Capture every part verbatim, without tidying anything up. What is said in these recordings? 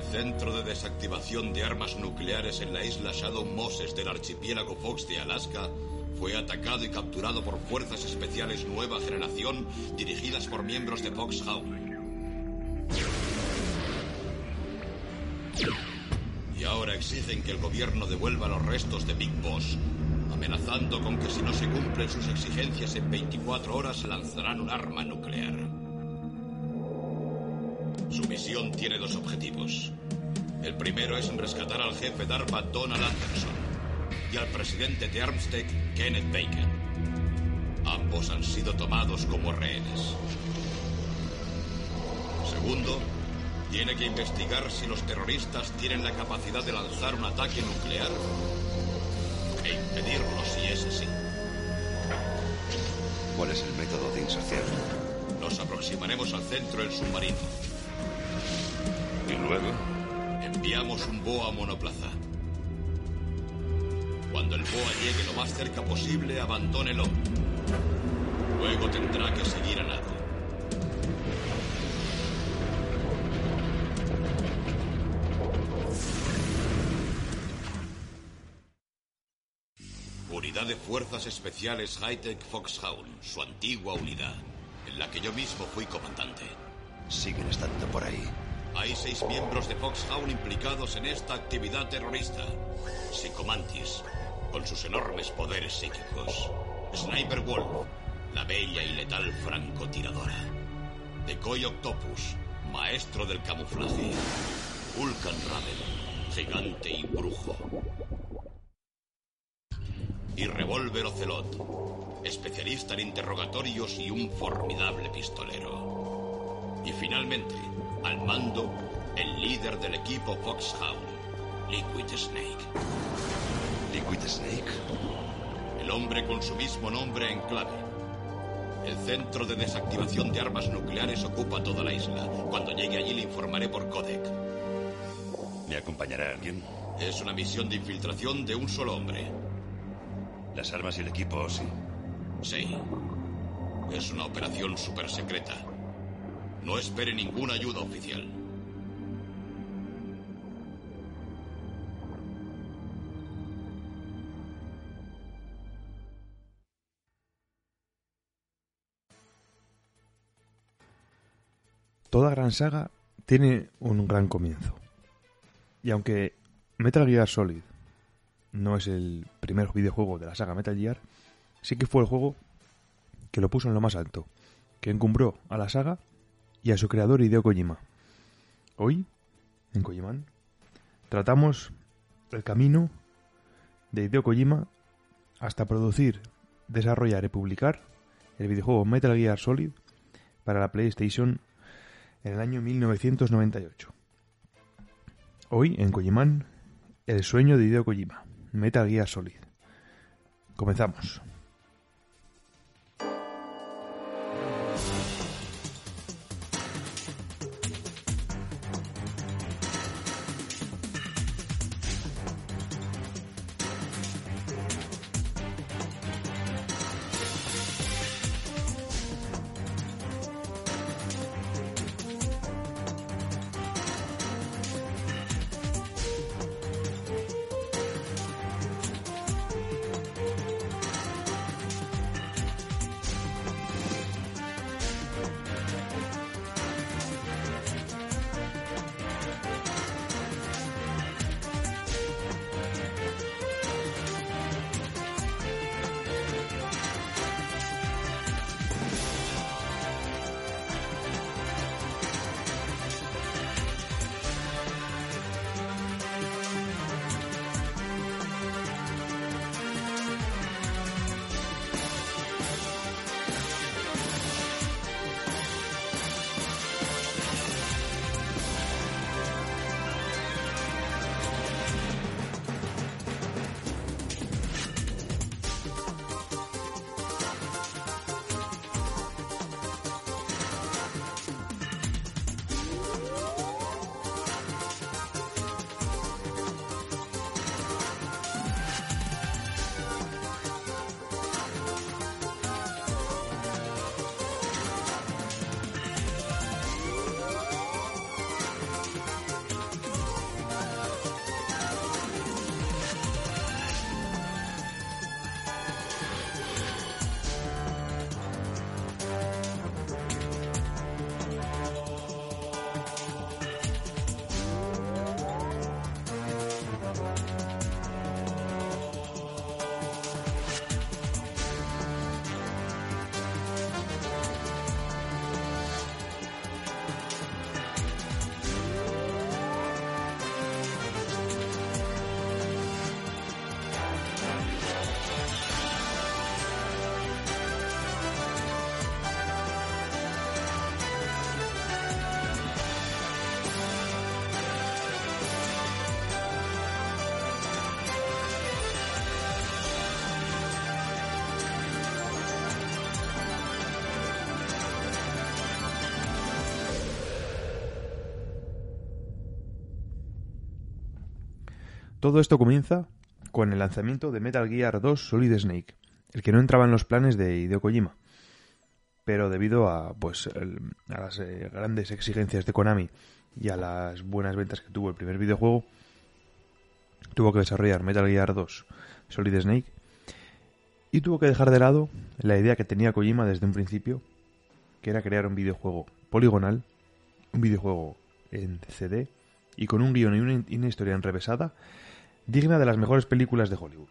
Centro de desactivación de armas nucleares en la isla Shadow Moses del archipiélago Fox de Alaska fue atacado y capturado por fuerzas especiales nueva generación dirigidas por miembros de Foxhound. Y ahora exigen que el gobierno devuelva los restos de Big Boss, amenazando con que si no se cumplen sus exigencias en veinticuatro horas lanzarán un arma nuclear. Su misión tiene dos objetivos. El primero es rescatar al jefe de ARPA Donald Anderson y al presidente de Armstead, Kenneth Baker. Ambos han sido tomados como rehenes. Segundo, tiene que investigar si los terroristas tienen la capacidad de lanzar un ataque nuclear e impedirlo si es así. ¿Cuál es el método de inserción? Nos aproximaremos al centro del submarino. ¿Y luego? Enviamos un B O A monoplaza. Cuando el B O A llegue lo más cerca posible, abandónelo. Luego tendrá que seguir a nado. Unidad de Fuerzas Especiales High-Tech Foxhound, su antigua unidad, en la que yo mismo fui comandante. Siguen estando por ahí. Hay seis miembros de Foxhound implicados en esta actividad terrorista. Psychomantis, con sus enormes poderes psíquicos. Sniper Wolf, la bella y letal francotiradora. Decoy Octopus, maestro del camuflaje. Vulcan Raven, gigante y brujo. Y Revolver Ocelot, especialista en interrogatorios y un formidable pistolero. Y finalmente, al mando, el líder del equipo Foxhound, Liquid Snake. ¿Liquid Snake? El hombre con su mismo nombre en clave. El centro de desactivación de armas nucleares ocupa toda la isla. Cuando llegue allí le informaré por codec. ¿Me acompañará alguien? Es una misión de infiltración de un solo hombre. Las armas y el equipo, sí. Sí. Es una operación súper secreta. No espere ninguna ayuda oficial. Toda gran saga tiene un gran comienzo. Y aunque Metal Gear Solid no es el primer videojuego de la saga Metal Gear, sí que fue el juego que lo puso en lo más alto, que encumbró a la saga y a su creador Hideo Kojima. Hoy, en Kojiman, tratamos el camino de Hideo Kojima hasta producir, desarrollar y publicar el videojuego Metal Gear Solid para la PlayStation en el año mil novecientos noventa y ocho. Hoy, en Kojiman, el sueño de Hideo Kojima, Metal Gear Solid. Comenzamos. Todo esto comienza con el lanzamiento de Metal Gear dos Solid Snake, el que no entraba en los planes de Hideo Kojima, pero debido a pues el, a las eh, grandes exigencias de Konami y a las buenas ventas que tuvo el primer videojuego, tuvo que desarrollar Metal Gear dos Solid Snake y tuvo que dejar de lado la idea que tenía Kojima desde un principio, que era crear un videojuego poligonal, un videojuego en C D y con un guion y una, y una historia enrevesada digna de las mejores películas de Hollywood.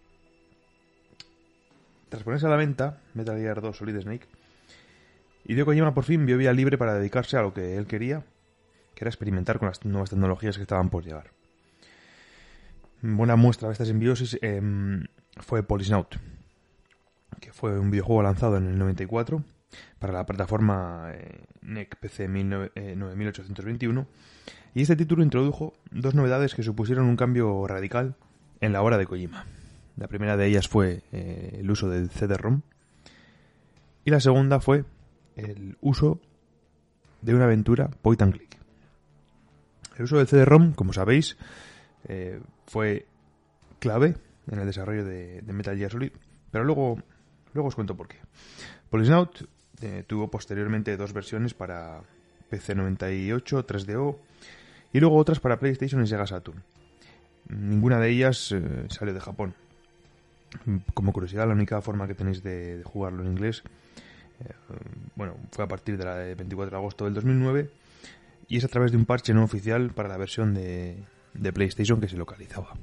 Tras ponerse a la venta Metal Gear dos Solid Snake, Hideo Kojima por fin vio vía libre para dedicarse a lo que él quería, que era experimentar con las nuevas tecnologías que estaban por llegar. Buena muestra de esta simbiosis eh, fue Polysnaut, que fue un videojuego lanzado en el noventa y cuatro para la plataforma eh, N E C P C nueve mil ochocientos veintiuno, y este título introdujo dos novedades que supusieron un cambio radical en la obra de Kojima. La primera de ellas fue eh, el uso del C D ROM, y la segunda fue el uso de una aventura point and click. El uso del C D ROM, como sabéis, eh, fue clave en el desarrollo de, de Metal Gear Solid, pero luego, luego os cuento por qué. Polysnaut eh, tuvo posteriormente dos versiones para P C noventa y ocho, tres D O y luego otras para PlayStation y Sega Saturn. Ninguna de ellas eh, salió de Japón. Como curiosidad, la única forma que tenéis de, de jugarlo en inglés eh, bueno, fue a partir de la de veinticuatro de agosto del dos mil nueve, y es a través de un parche no oficial para la versión de, de PlayStation que se localizaba.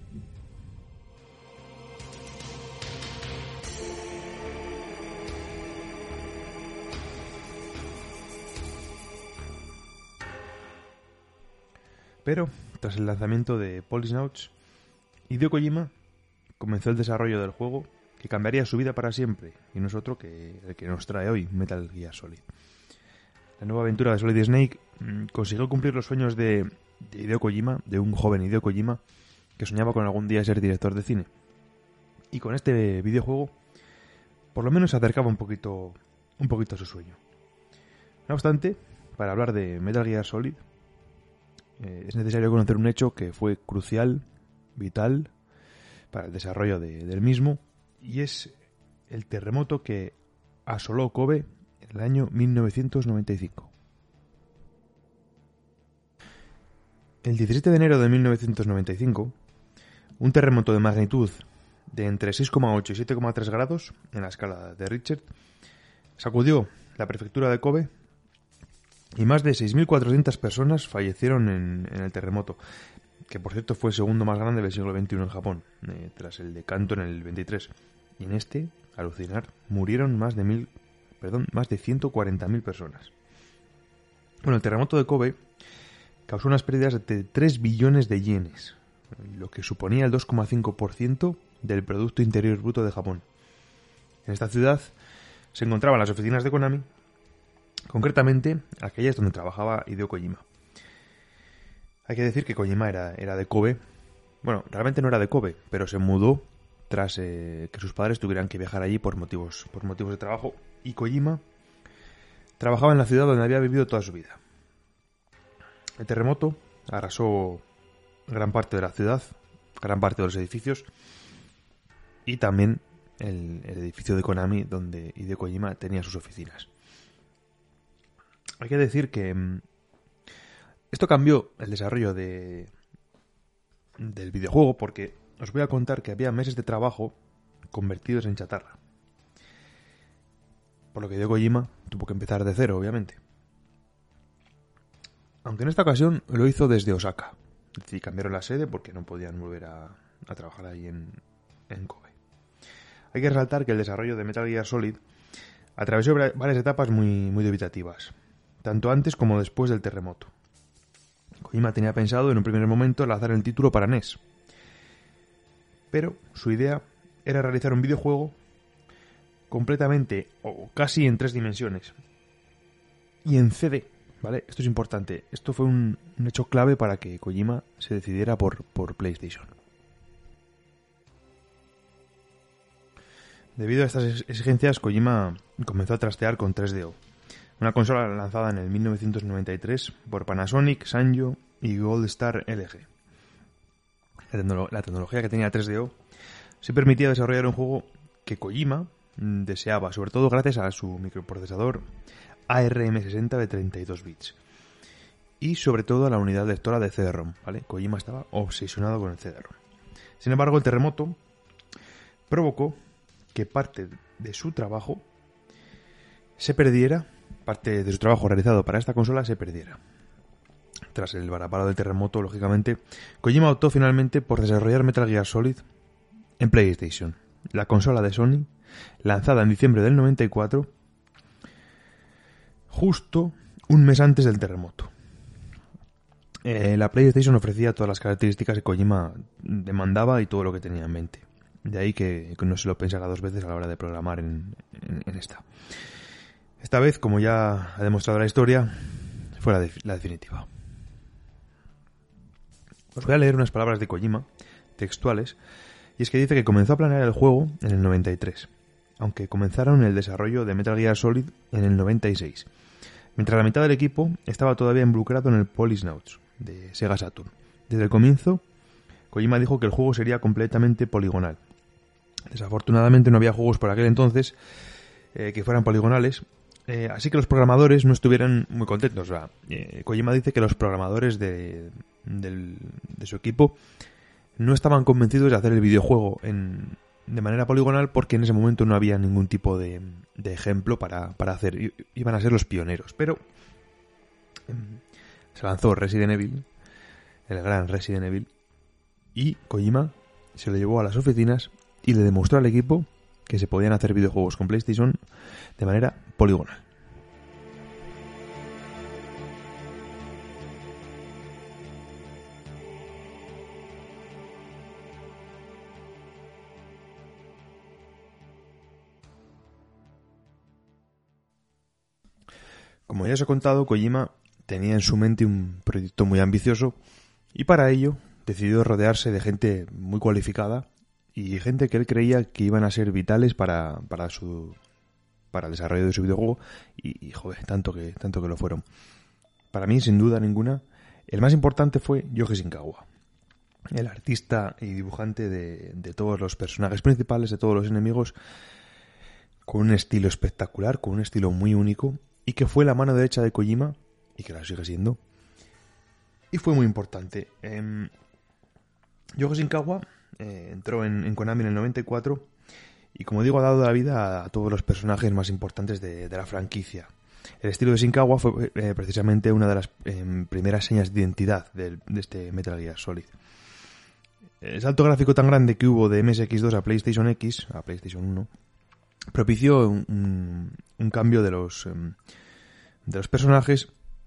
Pero, tras el lanzamiento de Polysnauts, Hideo Kojima comenzó el desarrollo del juego que cambiaría su vida para siempre, y no es otro que el que nos trae hoy, Metal Gear Solid. La nueva aventura de Solid Snake mmm, consiguió cumplir los sueños de, de Hideo Kojima, de un joven Hideo Kojima que soñaba con algún día ser director de cine. Y con este videojuego, por lo menos se acercaba un poquito, un poquito a su sueño. No obstante, para hablar de Metal Gear Solid, eh, es necesario conocer un hecho que fue crucial, vital, para el desarrollo de, del mismo, y es el terremoto que asoló Kobe en el año mil novecientos noventa y cinco. El diecisiete de enero de mil novecientos noventa y cinco, un terremoto de magnitud de entre seis coma ocho y siete coma tres grados en la escala de Richter sacudió la prefectura de Kobe y más de seis mil cuatrocientas personas fallecieron en, en el terremoto, que por cierto fue el segundo más grande del siglo veintiuno en Japón, eh, tras el de Kanto en el veintitrés. Y en este, alucinar, murieron más de mil, perdón, más de ciento cuarenta mil personas. Bueno, el terremoto de Kobe causó unas pérdidas de tres billones de yenes, lo que suponía el dos coma cinco por ciento del Producto Interior Bruto de Japón. En esta ciudad se encontraban las oficinas de Konami, concretamente aquellas donde trabajaba Hideo Kojima. Hay que decir que Kojima era, era de Kobe. Bueno, realmente no era de Kobe, pero se mudó tras eh, que sus padres tuvieran que viajar allí por motivos, por motivos de trabajo, y Kojima trabajaba en la ciudad donde había vivido toda su vida. El terremoto arrasó gran parte de la ciudad, gran parte de los edificios, y también el, el edificio de Konami donde Hideo Kojima tenía sus oficinas. Hay que decir que mmm, esto cambió el desarrollo de, del videojuego, porque os voy a contar que había meses de trabajo convertidos en chatarra. Por lo que Hideo Kojima tuvo que empezar de cero, obviamente. Aunque en esta ocasión lo hizo desde Osaka. Es decir, cambiaron la sede porque no podían volver a, a trabajar ahí en, en Kobe. Hay que resaltar que el desarrollo de Metal Gear Solid atravesó varias etapas muy, muy dubitativas, tanto antes como después del terremoto. Kojima tenía pensado en un primer momento lanzar el título para N E S, pero su idea era realizar un videojuego completamente o casi en tres dimensiones y en C D, ¿vale? Esto es importante. Esto fue un, un hecho clave para que Kojima se decidiera por, por PlayStation. Debido a estas exigencias, Kojima comenzó a trastear con tres D O, una consola lanzada en el mil novecientos noventa y tres por Panasonic, Sanyo y Goldstar L G. la, tecno- la tecnología que tenía tres D O se permitía desarrollar un juego que Kojima deseaba, sobre todo gracias a su microprocesador A R M sesenta de treinta y dos bits. Y sobre todo a la unidad lectora de C D ROM, ¿vale? Kojima estaba obsesionado con el C D ROM. Sin embargo, el terremoto provocó que parte de su trabajo se perdiera, parte de su trabajo realizado para esta consola se perdiera. Tras el varapalo del terremoto, lógicamente, Kojima optó finalmente por desarrollar Metal Gear Solid en PlayStation, la consola de Sony, lanzada en diciembre del noventa y cuatro, justo un mes antes del terremoto. Eh, la PlayStation ofrecía todas las características que Kojima demandaba y todo lo que tenía en mente. De ahí que, que no se lo pensara dos veces a la hora de programar en, en, en esta. Esta vez, como ya ha demostrado la historia, fue la, de, la definitiva. Os voy a leer unas palabras de Kojima, textuales, y es que dice que comenzó a planear el juego en el noventa y tres, aunque comenzaron el desarrollo de Metal Gear Solid en el noventa y seis, mientras la mitad del equipo estaba todavía involucrado en el Policenauts de Sega Saturn. Desde el comienzo, Kojima dijo que el juego sería completamente poligonal. Desafortunadamente no había juegos por aquel entonces eh, que fueran poligonales, eh, así que los programadores no estuvieran muy contentos. O sea, eh, Kojima dice que los programadores de, del, de su equipo no estaban convencidos de hacer el videojuego en, de manera poligonal porque en ese momento no había ningún tipo de, de ejemplo para, para hacer. I, iban a ser los pioneros, pero eh, se lanzó Resident Evil, el gran Resident Evil, y Kojima se lo llevó a las oficinas y le demostró al equipo que se podían hacer videojuegos con PlayStation de manera poligonal. Como ya os he contado, Kojima tenía en su mente un proyecto muy ambicioso y para ello decidió rodearse de gente muy cualificada y gente que él creía que iban a ser vitales para, para su para el desarrollo de su videojuego y, y joder, tanto que tanto que lo fueron. Para mí, sin duda ninguna, el más importante fue Yoji Shinkawa, el artista y dibujante de, de todos los personajes principales, de todos los enemigos, con un estilo espectacular, con un estilo muy único, y que fue la mano derecha de Kojima, y que la sigue siendo, y fue muy importante. Eh, Yoji Shinkawa eh, entró en, en Konami en el noventa y cuatro, y como digo, ha dado la vida a, a todos los personajes más importantes de, de la franquicia. El estilo de Shinkawa fue eh, precisamente una de las eh, primeras señas de identidad de, de este Metal Gear Solid. El salto gráfico tan grande que hubo de M S X dos a PlayStation X, a PlayStation uno, propició un, un, un cambio de los, um, de los personajes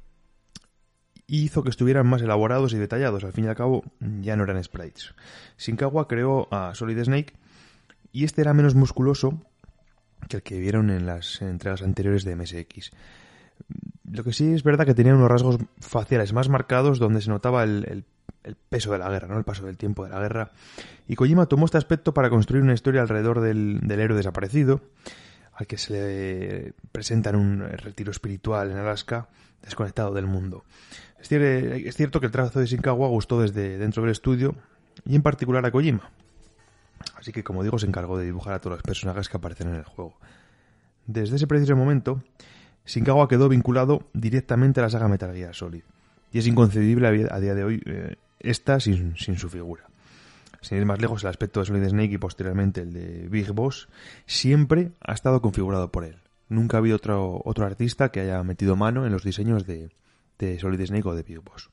y hizo que estuvieran más elaborados y detallados. Al fin y al cabo, ya no eran sprites. Shinkawa creó a Solid Snake y este era menos musculoso que el que vieron en las entregas anteriores de M S X. Lo que sí es verdad que tenía unos rasgos faciales más marcados donde se notaba el, el, el peso de la guerra, ¿no? El paso del tiempo de la guerra. Y Kojima tomó este aspecto para construir una historia alrededor del, del héroe desaparecido, al que se le presenta en un retiro espiritual en Alaska, desconectado del mundo. Es, cier- es cierto que el trazo de Shinkawa gustó desde dentro del estudio y en particular a Kojima. Así que, como digo, se encargó de dibujar a todos los personajes que aparecen en el juego. Desde ese preciso momento, Shinkawa quedó vinculado directamente a la saga Metal Gear Solid. Y es inconcebible a día de hoy eh, esta sin, sin su figura. Sin ir más lejos, el aspecto de Solid Snake y posteriormente el de Big Boss siempre ha estado configurado por él. Nunca ha habido otro, otro artista que haya metido mano en los diseños de, de Solid Snake o de Big Boss.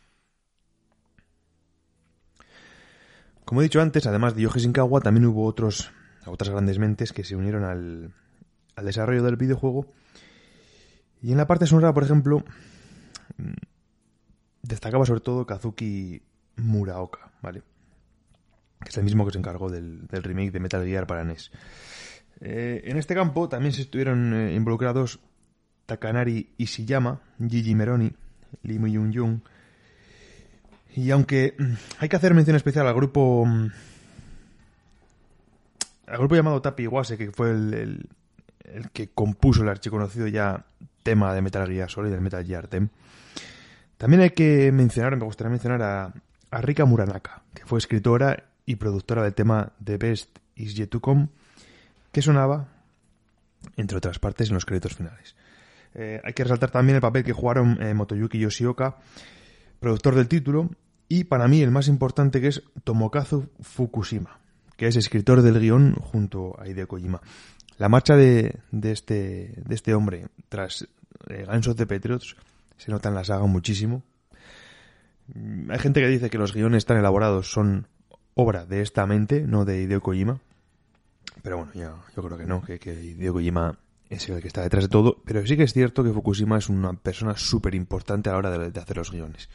Como he dicho antes, además de Yoji Shinkawa, también hubo otros, otras grandes mentes que se unieron al, al desarrollo del videojuego. Y en la parte sonora, por ejemplo, destacaba sobre todo Kazuki Muraoka, ¿vale? Que es el mismo que se encargó del, del remake de Metal Gear para N E S. Eh, en este campo también se estuvieron eh, involucrados Takanari Ishiyama, Gigi Meroni, Lee Myung-jung. Y aunque hay que hacer mención especial al grupo al grupo llamado Tapi Iwase, que fue el, el, el que compuso el archiconocido ya tema de Metal Gear Solid, el Metal Gear Theme, también hay que mencionar, me gustaría mencionar a, a Rika Muranaka, que fue escritora y productora del tema The Best Is Yet To Come, que sonaba, entre otras partes, en los créditos finales. Eh, hay que resaltar también el papel que jugaron eh, Motoyuki Yoshioka, productor del título, y para mí el más importante, que es Tomokazu Fukushima, que es escritor del guión junto a Hideo Kojima. La marcha de, de, este, de este hombre tras eh, Gangs of the Patriots se nota en la saga muchísimo. Hay gente que dice que los guiones tan elaborados son obra de esta mente, no de Hideo Kojima. Pero bueno, ya, yo creo que no, que, que Hideo Kojima es el que está detrás de todo. Pero sí que es cierto que Fukushima es una persona súper importante a la hora de, de hacer los guiones.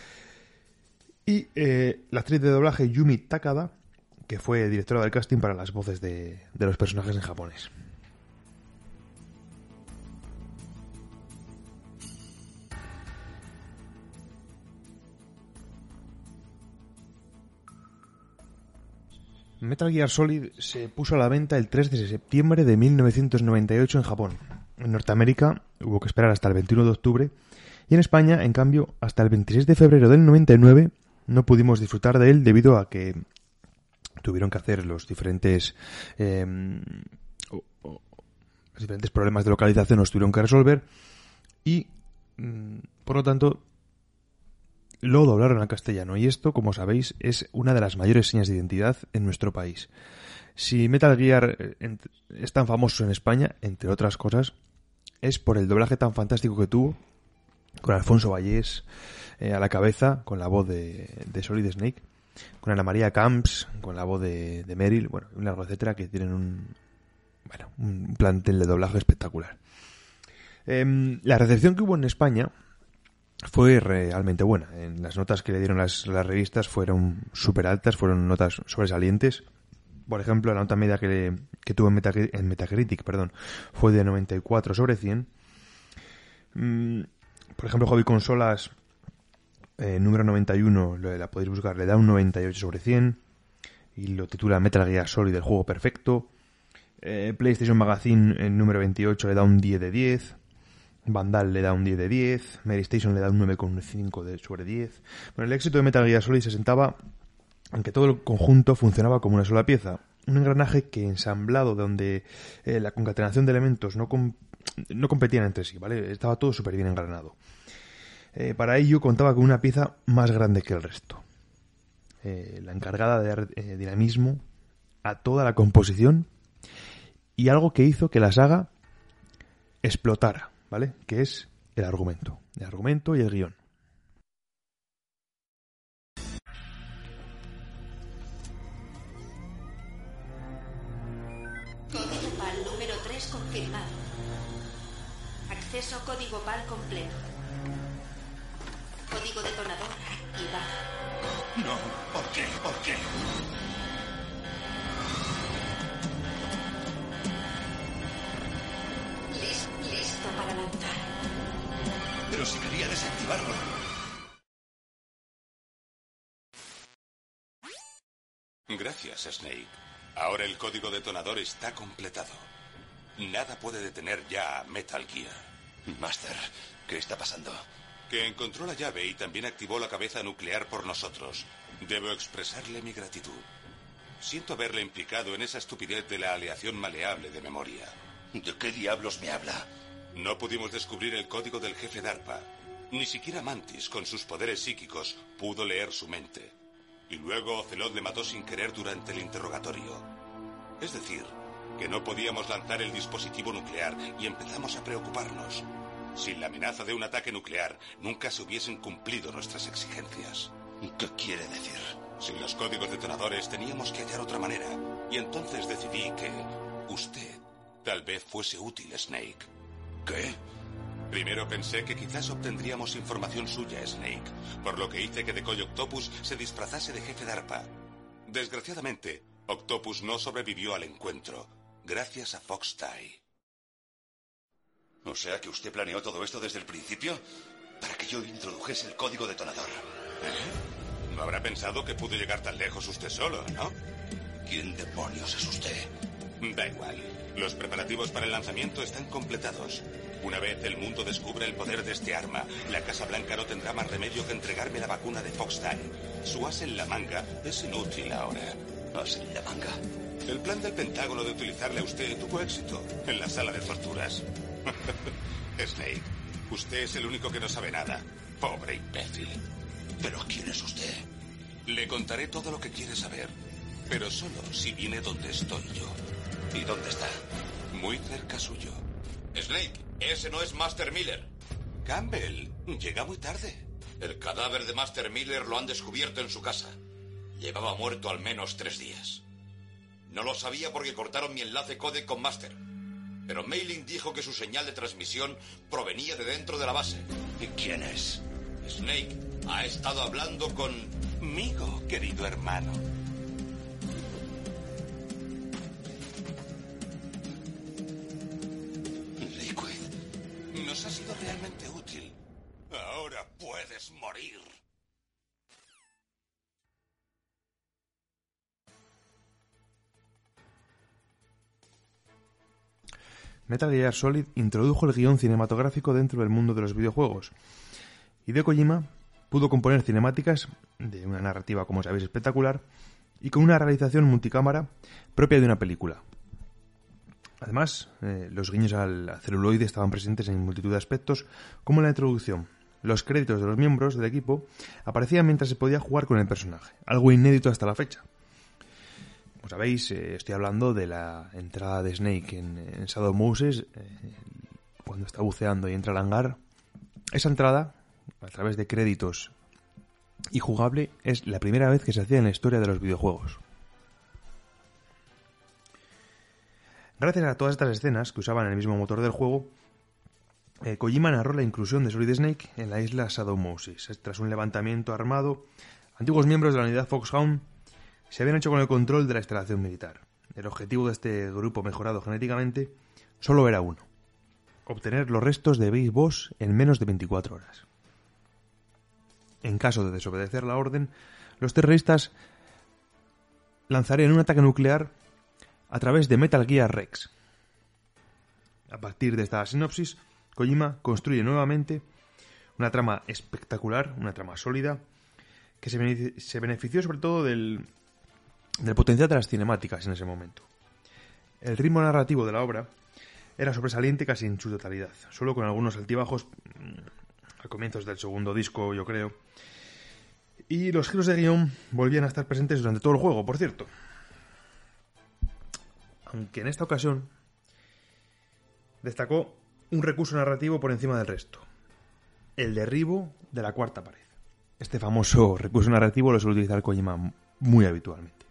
Y eh, la actriz de doblaje Yumi Takada, que fue directora del casting para las voces de, de los personajes en japonés. Metal Gear Solid se puso a la venta el tres de septiembre de mil novecientos noventa y ocho en Japón. En Norteamérica hubo que esperar hasta el veintiuno de octubre y en España, en cambio, hasta el veintiséis de febrero del noventa y nueve no pudimos disfrutar de él debido a que tuvieron que hacer los diferentes eh, o, o, los diferentes problemas de localización, los tuvieron que resolver y mm, por lo tanto lo doblaron al castellano, y esto, como sabéis, es una de las mayores señas de identidad en nuestro país. Si Metal Gear es tan famoso en España, entre otras cosas, es por el doblaje tan fantástico que tuvo, con Alfonso Vallés eh, a la cabeza, con la voz de, de Solid Snake, con Ana María Camps, con la voz de, de Meryl, bueno, un largo etcétera, que tienen un, bueno, un plantel de doblaje espectacular. Eh, la recepción que hubo en España fue realmente buena. En las notas que le dieron las, las revistas fueron súper altas, fueron notas sobresalientes. Por ejemplo, la nota media que, le, que tuvo en, Metac- en Metacritic perdón, fue de noventa y cuatro sobre cien. Mm, por ejemplo, Hobby Consolas, eh, número noventa y uno, lo, la podéis buscar, le da un noventa y ocho sobre cien. Y lo titula Metal Gear Solid, el juego perfecto. Eh, PlayStation Magazine, el número veintiocho, le da un diez de diez. Vandal le da un diez de diez, Mary Station le da un nueve coma cinco de sobre diez. Bueno, el éxito de Metal Gear Solid se sentaba en que todo el conjunto funcionaba como una sola pieza. Un engranaje que ensamblado, donde eh, la concatenación de elementos no, com- no competían entre sí, ¿vale? Estaba todo súper bien engranado. Eh, para ello contaba con una pieza más grande que el resto. Eh, la encargada de dar eh, dinamismo a toda la composición y algo que hizo que la saga explotara, ¿vale? Que es el argumento. El argumento y el guión. Código P A L número tres confirmado. Acceso código P A L completo. Código detonador activado. No, ¿por qué? ¿Por qué? Listo para lanzar. Pero si quería desactivarlo. Gracias, Snake. Ahora el código detonador está completado. Nada puede detener ya a Metal Gear. Master, ¿qué está pasando? Que encontró la llave y también activó la cabeza nuclear por nosotros. Debo expresarle mi gratitud. Siento haberle implicado en esa estupidez de la aleación maleable de memoria. ¿De qué diablos me habla? No pudimos descubrir el código del jefe DARPA. Ni siquiera Mantis, con sus poderes psíquicos, pudo leer su mente. Y luego Ocelot le mató sin querer durante el interrogatorio. Es decir, que no podíamos lanzar el dispositivo nuclear y empezamos a preocuparnos. Sin la amenaza de un ataque nuclear, nunca se hubiesen cumplido nuestras exigencias. ¿Qué quiere decir? Sin los códigos detonadores teníamos que hallar otra manera. Y entonces decidí que usted tal vez fuese útil, Snake. ¿Qué? Primero pensé que quizás obtendríamos información suya, Snake, por lo que hice que Decoy Octopus se disfrazase de jefe DARPA. Desgraciadamente, Octopus no sobrevivió al encuentro, gracias a Fox Die. O sea que usted planeó todo esto desde el principio para que yo introdujese el código detonador. ¿Eh? No habrá pensado que pudo llegar tan lejos usted solo, ¿no? ¿Quién demonios es usted? Da igual. Los preparativos para el lanzamiento están completados. Una vez el mundo descubra el poder de este arma, la Casa Blanca no tendrá más remedio que entregarme la vacuna de Foxdan. Su as en la manga es inútil ahora. ¿As en la manga? El plan del Pentágono de utilizarle a usted tuvo éxito en la sala de torturas. Snake, usted es el único que no sabe nada. Pobre imbécil. ¿Pero quién es usted? Le contaré todo lo que quiere saber, pero solo si viene donde estoy yo. ¿Y dónde está? Muy cerca suyo. Snake, ese no es Master Miller. Campbell, llega muy tarde. El cadáver de Master Miller lo han descubierto en su casa. Llevaba muerto al menos tres días. No lo sabía porque cortaron mi enlace codec con Master. Pero Mailing dijo que su señal de transmisión provenía de dentro de la base. ¿Y quién es? Snake ha estado hablando con... Migo, querido hermano. Liquid. Nos ha sido realmente útil. Ahora puedes morir. Metal Gear Solid introdujo el guión cinematográfico dentro del mundo de los videojuegos. Hideo Kojima pudo componer cinemáticas de una narrativa, como sabéis, espectacular y con una realización multicámara propia de una película. Además, eh, los guiños al celuloide estaban presentes en multitud de aspectos, como en la introducción. Los créditos de los miembros del equipo aparecían mientras se podía jugar con el personaje, algo inédito hasta la fecha. Como sabéis, eh, estoy hablando de la entrada de Snake en, en Shadow Moses, eh, cuando está buceando y entra al hangar. Esa entrada, a través de créditos y jugable, es la primera vez que se hacía en la historia de los videojuegos. Gracias a todas estas escenas que usaban el mismo motor del juego, eh, Kojima narró la inclusión de Solid Snake en la isla Shadow Moses. Tras un levantamiento armado, antiguos miembros de la unidad Foxhound se habían hecho con el control de la instalación militar. El objetivo de este grupo mejorado genéticamente solo era uno: obtener los restos de Big Boss en menos de veinticuatro horas. En caso de desobedecer la orden, los terroristas lanzarían un ataque nuclear a través de Metal Gear Rex. A partir de esta sinopsis, Kojima construye nuevamente una trama espectacular, una trama sólida, que se benefició sobre todo del, del potencial de las cinemáticas en ese momento. El ritmo narrativo de la obra era sobresaliente casi en su totalidad, solo con algunos altibajos a comienzos del segundo disco, yo creo. Y los giros de guión volvían a estar presentes durante todo el juego, por cierto. Aunque en esta ocasión destacó un recurso narrativo por encima del resto: el derribo de la cuarta pared. Este famoso recurso narrativo lo suele utilizar Kojima muy habitualmente.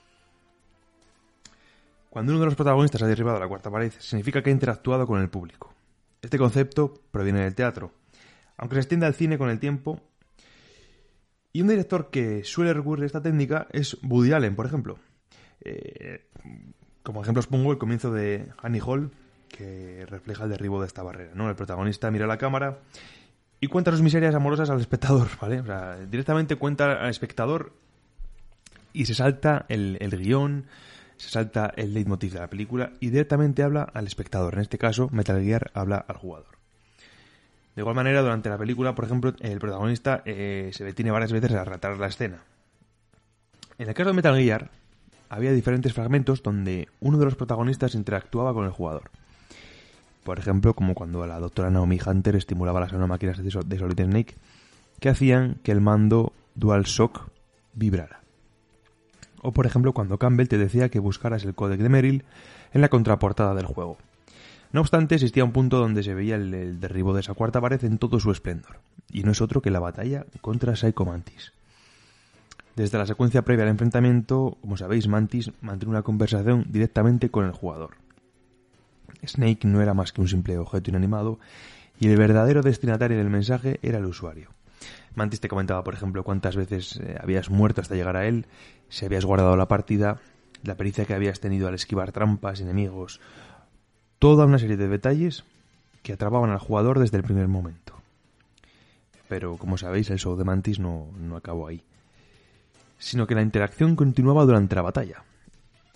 Cuando uno de los protagonistas ha derribado la cuarta pared, significa que ha interactuado con el público. Este concepto proviene del teatro, aunque se extiende al cine con el tiempo. Y un director que suele recurrir a esta técnica es Woody Allen, por ejemplo. Eh, como ejemplo os pongo el comienzo de Annie Hall, que refleja el derribo de esta barrera, ¿no? El protagonista mira a la cámara y cuenta sus miserias amorosas al espectador, ¿vale? O sea, directamente cuenta al espectador y se salta el, el guión, se salta el leitmotiv de la película y directamente habla al espectador. En este caso, Metal Gear habla al jugador. De igual manera, durante la película, por ejemplo, el protagonista eh, se detiene varias veces a relatar la escena. En el caso de Metal Gear, había diferentes fragmentos donde uno de los protagonistas interactuaba con el jugador. Por ejemplo, como cuando la doctora Naomi Hunter estimulaba las nanomáquinas de Solid Snake, que hacían que el mando DualShock vibrara. O por ejemplo, cuando Campbell te decía que buscaras el códec de Merrill en la contraportada del juego. No obstante, existía un punto donde se veía el, el derribo de esa cuarta pared en todo su esplendor, y no es otro que la batalla contra Psycho Mantis. Desde la secuencia previa al enfrentamiento, como sabéis, Mantis mantiene una conversación directamente con el jugador. Snake no era más que un simple objeto inanimado, y el verdadero destinatario del mensaje era el usuario. Mantis te comentaba, por ejemplo, cuántas veces eh, habías muerto hasta llegar a él, si habías guardado la partida, la pericia que habías tenido al esquivar trampas, enemigos... Toda una serie de detalles que atrapaban al jugador desde el primer momento. Pero, como sabéis, el show de Mantis no, no acabó ahí, sino que la interacción continuaba durante la batalla.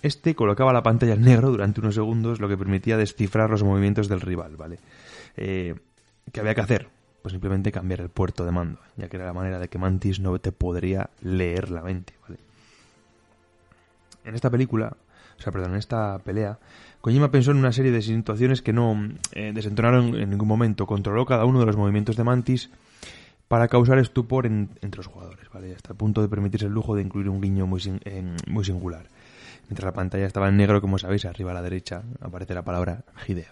Este colocaba la pantalla en negro durante unos segundos, lo que permitía descifrar los movimientos del rival, ¿vale? Eh, ¿Qué había que hacer? Pues simplemente cambiar el puerto de mando, ya que era la manera de que Mantis no te podría leer la mente, ¿vale? En esta película, o sea, perdón, en esta pelea, Kojima pensó en una serie de situaciones que no eh, desentonaron en ningún momento. Controló cada uno de los movimientos de Mantis para causar estupor en, entre los jugadores, ¿vale? Hasta el punto de permitirse el lujo de incluir un guiño muy, sin, eh, muy singular. Mientras la pantalla estaba en negro, como sabéis, arriba a la derecha aparece la palabra Hideo.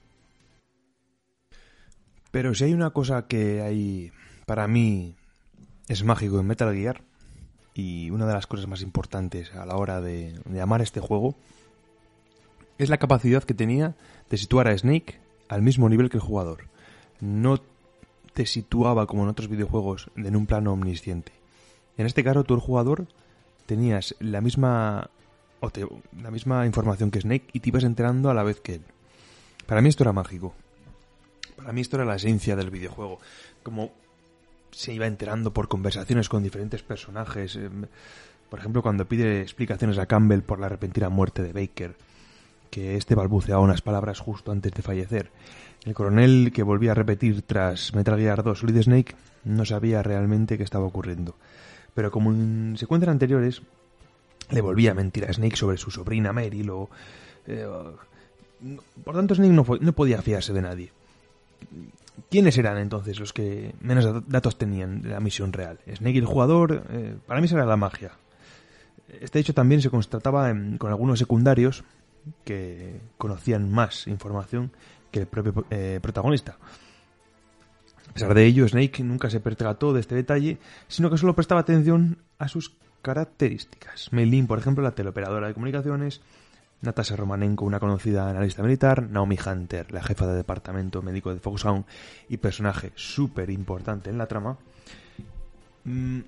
Pero si hay una cosa que hay, para mí, es mágico en Metal Gear, y una de las cosas más importantes a la hora de, de amar este juego, es la capacidad que tenía de situar a Snake al mismo nivel que el jugador. No te situaba como en otros videojuegos en un plano omnisciente. En este caso, tú, el jugador, tenías la misma, o te, la misma información que Snake y te ibas enterando a la vez que él. Para mí esto era mágico. Para mí esto era la esencia del videojuego. Como se iba enterando por conversaciones con diferentes personajes. Por ejemplo, cuando pide explicaciones a Campbell por la repentina muerte de Baker, que este balbuceaba unas palabras justo antes de fallecer. El coronel, que volvía a repetir tras Metal Gear dos Solid Snake, no sabía realmente qué estaba ocurriendo. Pero como en secuencias anteriores, le volvía a mentir a Snake sobre su sobrina Meryl o... Eh, por tanto, Snake no, fue, no podía fiarse de nadie. ¿Quiénes eran entonces los que menos datos tenían de la misión real? Snake y el jugador, eh, para mí esa era la magia. Este hecho también se constataba en, con algunos secundarios que conocían más información que el propio eh, protagonista. A pesar de ello, Snake nunca se percató de este detalle, sino que solo prestaba atención a sus características. Mei-Lin, por ejemplo, la teleoperadora de comunicaciones; Natasha Romanenko, una conocida analista militar; Naomi Hunter, la jefa de departamento médico de Foxhound y personaje súper importante en la trama. Mm,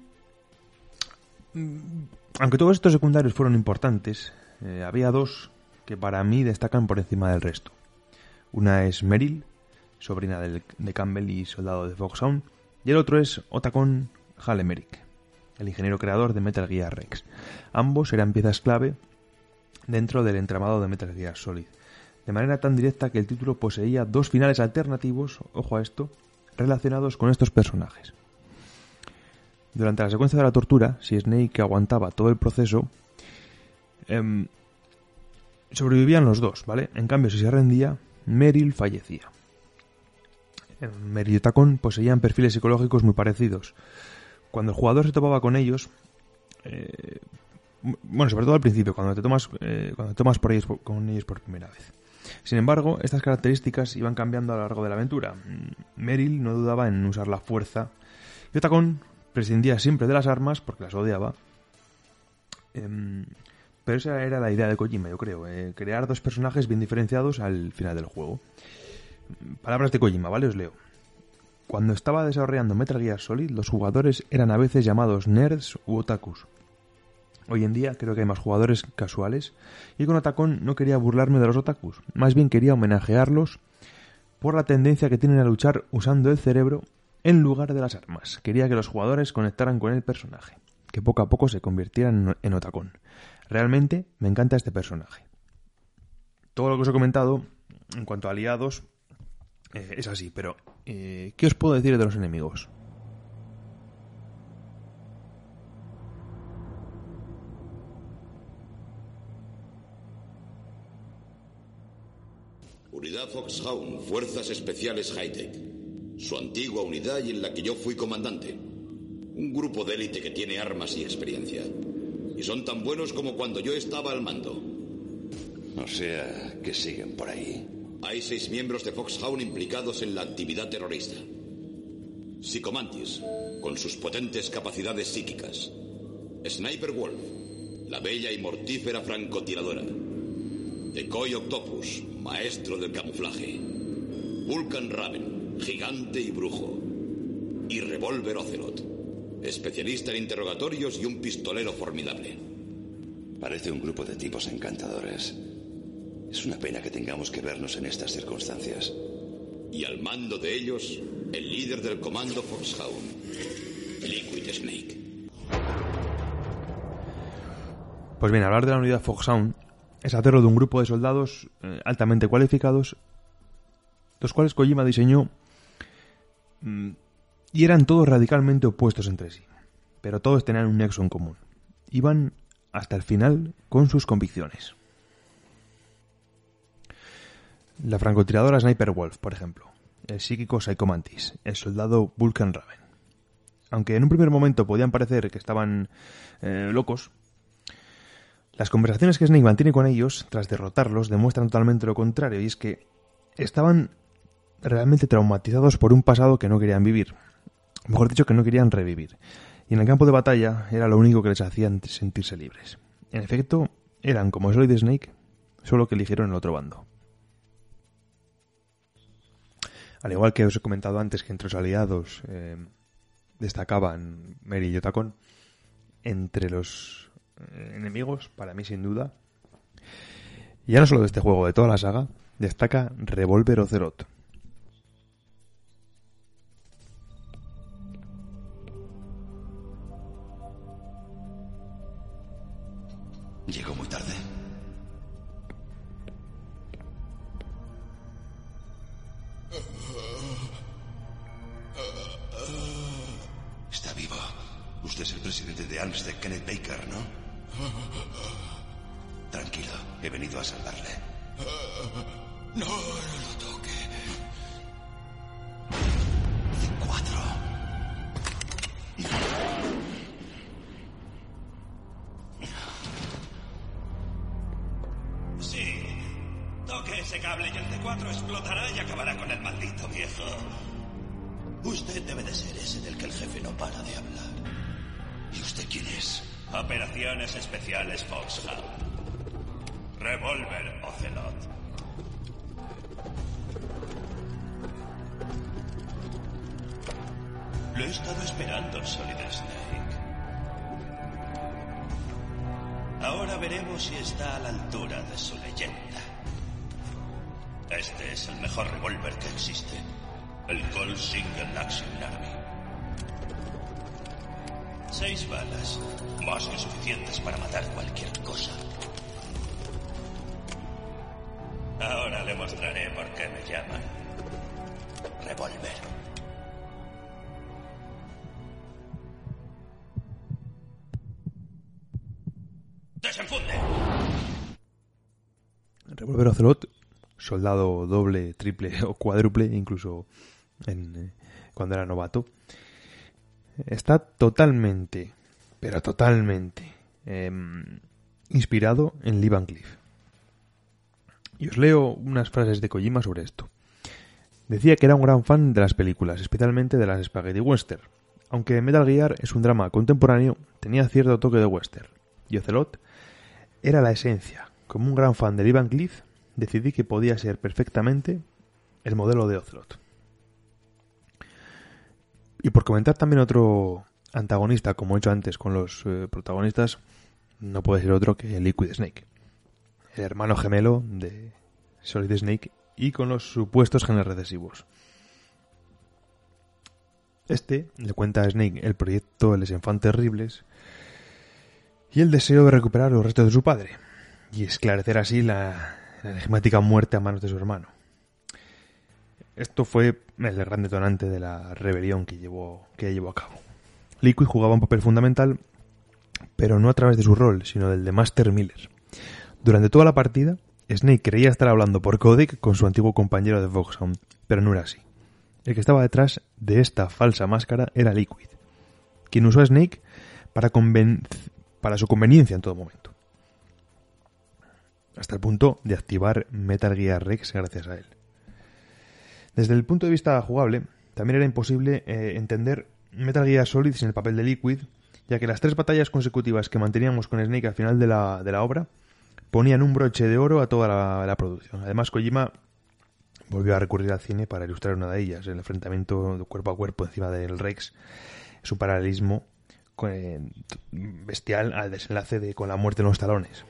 aunque todos estos secundarios fueron importantes, eh, había dos que para mí destacan por encima del resto. Una es Meryl, sobrina del, de Campbell y soldado de Foxhound, y el otro es Otacon Halemerick, el ingeniero creador de Metal Gear Rex. Ambos eran piezas clave dentro del entramado de Metal Gear Solid, de manera tan directa que el título poseía dos finales alternativos, ojo a esto, relacionados con estos personajes. Durante la secuencia de la tortura, si Snake aguantaba todo el proceso, eh, sobrevivían los dos, ¿vale? En cambio, si se rendía, Meryl fallecía. Meryl y Otacon poseían perfiles psicológicos muy parecidos. Cuando el jugador se topaba con ellos, eh, bueno, sobre todo al principio, cuando te tomas, eh, cuando te tomas por ellos, con ellos por primera vez. Sin embargo, estas características iban cambiando a lo largo de la aventura. Meryl no dudaba en usar la fuerza, y Otacon prescindía siempre de las armas porque las odiaba. Eh, pero esa era la idea de Kojima, yo creo, eh, crear dos personajes bien diferenciados al final del juego. Palabras de Kojima, ¿vale? Os leo. Cuando estaba desarrollando Metal Gear Solid, los jugadores eran a veces llamados nerds u otakus. Hoy en día creo que hay más jugadores casuales, y con Otacon no quería burlarme de los otakus, más bien quería homenajearlos por la tendencia que tienen a luchar usando el cerebro en lugar de las armas. Quería que los jugadores conectaran con el personaje, que poco a poco se convirtieran en Otacon. Realmente me encanta este personaje. Todo lo que os he comentado en cuanto a aliados eh, es así, pero eh, ¿qué os puedo decir de los enemigos? Unidad Foxhound, Fuerzas Especiales High-Tech. Su antigua unidad y en la que yo fui comandante. Un grupo de élite que tiene armas y experiencia. Y son tan buenos como cuando yo estaba al mando. O sea, que siguen por ahí. Hay seis miembros de Foxhound implicados en la actividad terrorista. Psychomantis, con sus potentes capacidades psíquicas. Sniper Wolf, la bella y mortífera francotiradora. Decoy Octopus, maestro del camuflaje. Vulcan Raven, gigante y brujo. Y Revolver Ocelot, especialista en interrogatorios y un pistolero formidable. Parece un grupo de tipos encantadores. Es una pena que tengamos que vernos en estas circunstancias. Y al mando de ellos, el líder del comando Foxhound, Liquid Snake. Pues bien, hablar de la unidad Foxhound es hacerlo de un grupo de soldados eh, altamente cualificados, los cuales Kojima diseñó mmm, y eran todos radicalmente opuestos entre sí, pero todos tenían un nexo en común. Iban hasta el final con sus convicciones. La francotiradora Sniper Wolf, por ejemplo, el psíquico Psycho Mantis, el soldado Vulcan Raven. Aunque en un primer momento podían parecer que estaban eh, locos, las conversaciones que Snake mantiene con ellos tras derrotarlos demuestran totalmente lo contrario, y es que estaban realmente traumatizados por un pasado que no querían vivir. Mejor dicho, que no querían revivir. Y en el campo de batalla era lo único que les hacía sentirse libres. En efecto, eran como Solid Snake, solo que eligieron el otro bando. Al igual que os he comentado antes que entre los aliados eh, destacaban Mary y Yotacon, entre los eh, enemigos, para mí sin duda, y ya no solo de este juego, de toda la saga, destaca Revolver Ocelot. Llegó muy tarde. Está vivo. Usted es el presidente de Armstead, Kenneth Baker, ¿no? Tranquilo, he venido a salvarle. No, no lo toque. Cuatro. Sí. Toque ese cable y el C cuatro explotará y acabará con el maldito viejo. Usted debe de ser ese del que el jefe no para de hablar. ¿Y usted quién es? Operaciones Especiales Foxhound. Revolver Ocelot. Lo he estado esperando, Solid Snake. Ahora veremos si está a la altura de su leyenda. Este es el mejor revólver que existe. El Colt Single Action Army. Seis balas, más que suficientes para matar cualquier cosa. Ahora le mostraré por qué me llaman Revólver. ¡Desenfunde! Revolver Ocelot, soldado doble, triple o cuádruple, incluso en, eh, cuando era novato, está totalmente, pero totalmente, eh, inspirado en Lee Van Cleef. Y os leo unas frases de Kojima sobre esto. Decía que era un gran fan de las películas, especialmente de las Spaghetti Western. Aunque Metal Gear es un drama contemporáneo, tenía cierto toque de western. Y Ocelot era la esencia. Como un gran fan de Lee Van Cleef, decidí que podía ser perfectamente el modelo de Ocelot. Y por comentar también otro antagonista, como he hecho antes con los eh, protagonistas, no puede ser otro que Liquid Snake, el hermano gemelo de Solid Snake y con los supuestos genes recesivos. Este le cuenta a Snake el proyecto de los Enfants Terribles y el deseo de recuperar los restos de su padre y esclarecer así la, la enigmática muerte a manos de su hermano. Esto fue el gran detonante de la rebelión que llevó, que llevó a cabo. Liquid jugaba un papel fundamental, pero no a través de su rol, sino del de Master Miller. Durante toda la partida, Snake creía estar hablando por codec con su antiguo compañero de Foxhound, pero no era así. El que estaba detrás de esta falsa máscara era Liquid, quien usó a Snake para, conven- para su conveniencia en todo momento, hasta el punto de activar Metal Gear Rex gracias a él. Desde el punto de vista jugable, también era imposible eh, entender Metal Gear Solid sin el papel de Liquid, ya que las tres batallas consecutivas que manteníamos con Snake al final de la, de la obra ponían un broche de oro a toda la, la producción. Además, Kojima volvió a recurrir al cine para ilustrar una de ellas. El enfrentamiento de cuerpo a cuerpo encima del Rex es un paralelismo con, eh, bestial al desenlace de Con la muerte en los talones.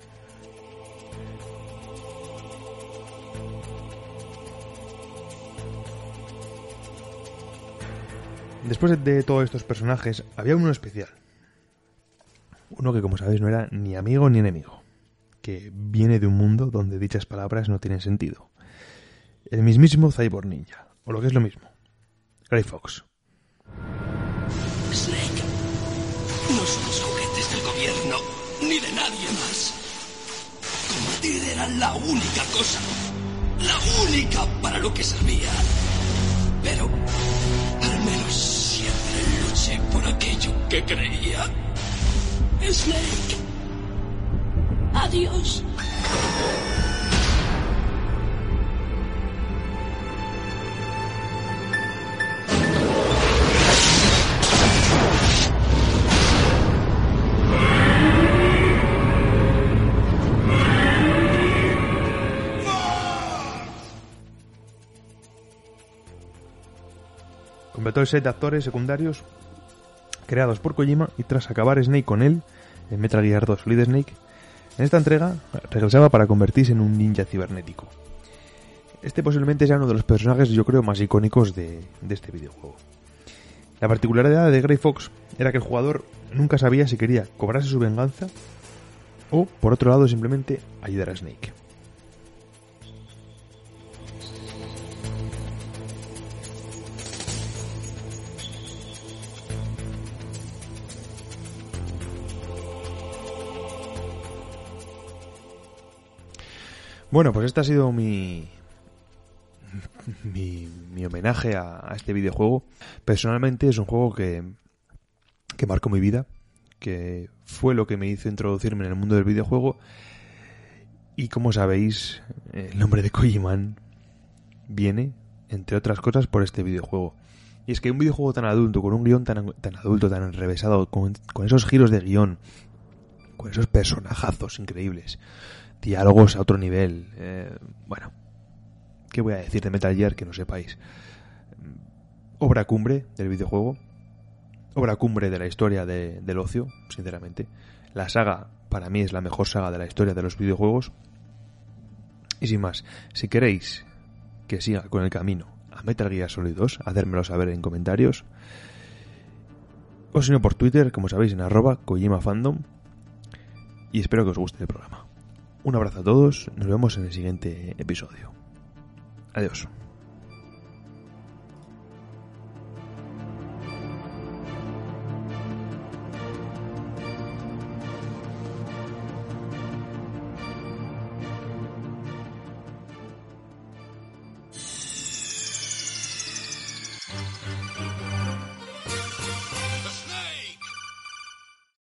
Después de todos estos personajes, había uno especial. Uno que, como sabéis, no era ni amigo ni enemigo, que viene de un mundo donde dichas palabras no tienen sentido. El mismísimo Cyborg Ninja, o lo que es lo mismo, Gray Fox. Snake, no somos juguetes del gobierno ni de nadie más. Combatir era la única cosa, la única para lo que servía. Pero al menos siempre luché por aquello que creía. Snake, adiós. Completó el set de actores secundarios creados por Kojima y tras acabar Snake con él en Metal Gear dos Solid Snake, en esta entrega regresaba para convertirse en un ninja cibernético. Este posiblemente sea uno de los personajes, yo creo, más icónicos de, de este videojuego. La particularidad de Gray Fox era que el jugador nunca sabía si quería cobrarse su venganza o, por otro lado, simplemente ayudar a Snake. Bueno, pues este ha sido mi mi, mi homenaje a, a este videojuego. Personalmente es un juego que, que marcó mi vida, que fue lo que me hizo introducirme en el mundo del videojuego. Y como sabéis, el nombre de Kojiman viene, entre otras cosas, por este videojuego. Y es que un videojuego tan adulto, con un guión tan, tan adulto, tan enrevesado, con, con esos giros de guión, con esos personajazos increíbles, diálogos a otro nivel, eh, bueno, ¿qué voy a decir de Metal Gear que no sepáis? Obra cumbre del videojuego, obra cumbre de la historia de, del ocio, sinceramente. La saga, para mí, es la mejor saga de la historia de los videojuegos. Y sin más, si queréis que siga con el camino a Metal Gear Solid dos, hacérmelo saber en comentarios, o si no por Twitter, como sabéis, en arroba Kojima Fandom. Y espero que os guste el programa. Un abrazo a todos, nos vemos en el siguiente episodio. Adiós.